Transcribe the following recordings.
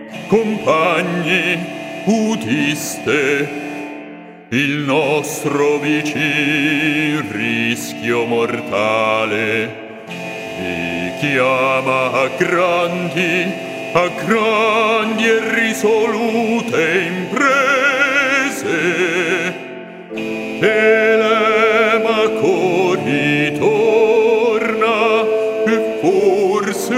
compagni, udiste il nostro vicin rischio mortale vi chiama a grandi e risolute imprese. Telemaco ritorna e forse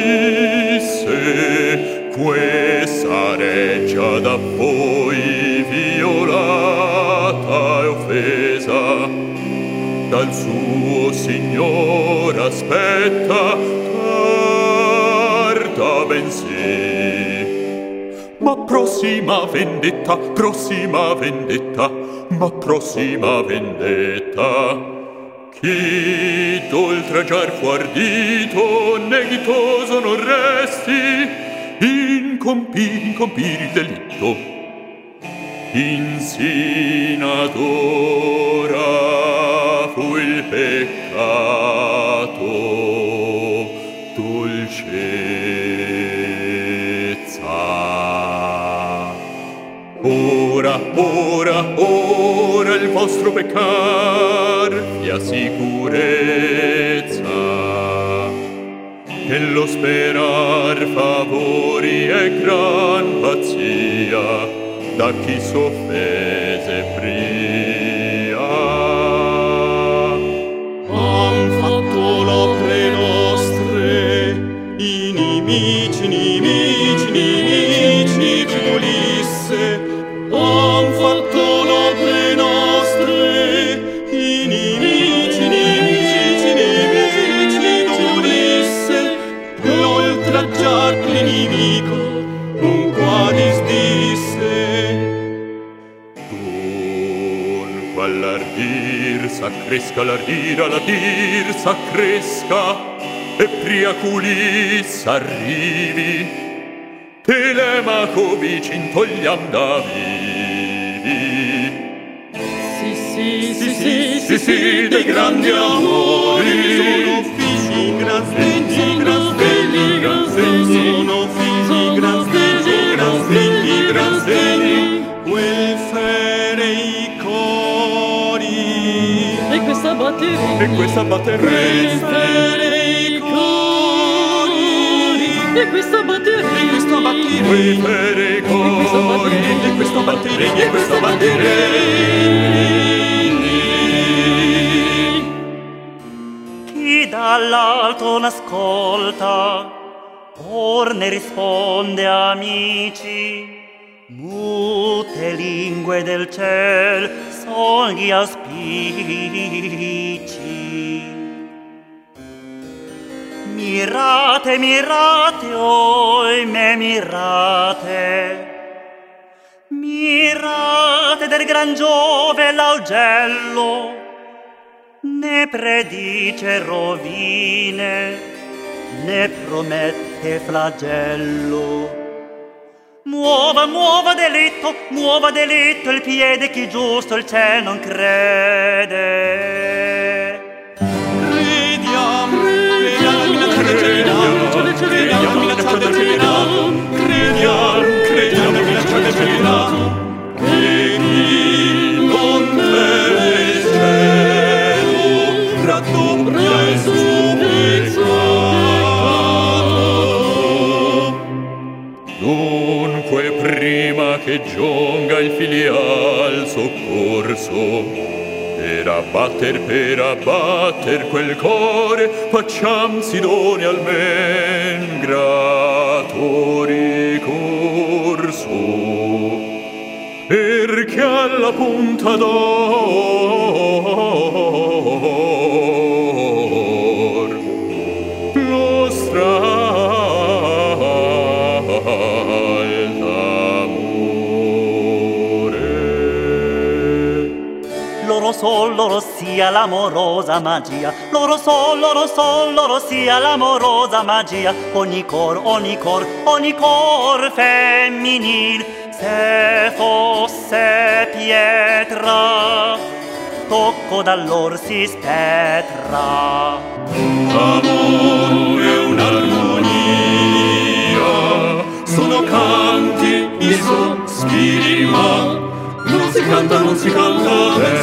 Ulisse, questa reggia da voi violata e offesa dal suo signor aspetta, tarda bensì. Ma prossima vendetta, ma prossima vendetta. Chi d'oltraggiar fu ardito, neghitoso non resti, incompir il delitto. Insinadora fu il peccato, dolcezza. Ora il vostro peccar fia sicurezza, che lo sperar favori è gran pazzia da chi s'offese pria. Han fatto l'opre nostre, inimici d'Ulisse. Han fatto l'opre nostre, inimici d'Ulisse. L'oltraggiar nemico un quadis disse. Dunque all'ardir s'accresca e pria Ulisse arrivi, Telemaco vicin togliam da vivi. Sì, dei grandi amori sono figli gran svegli, sono figli gran svegli, quel fere i cori e questa batteria, quel fere i cori e questa batteria, Quei fere cori e questa batteria. Chi dall'alto n'ascolta, or ne risponde amici, mute lingue del ciel son gli auspici. Mirate, oimè, mirate del gran Giove l'augello, ne predice rovine, ne promette flagello. Muova delitto il piede chi giusto il ciel non crede. Crediamo minacciar del cielo, crediamo minacciar del cielo, che chi non teme il cielo raddoppia il suo peccato. Dunque prima che giunga il filial soccorso, per abbatter quel core, facciam Sidone almen grato ricorso, perché alla punta d'or lo loro sia l'amorosa magia, loro sia l'amorosa magia, ogni cor femminil, se fosse pietra, tocco dall'or si spetra. Amore è un'armonia sono canti i sospiri, ma non si canta, non si canta,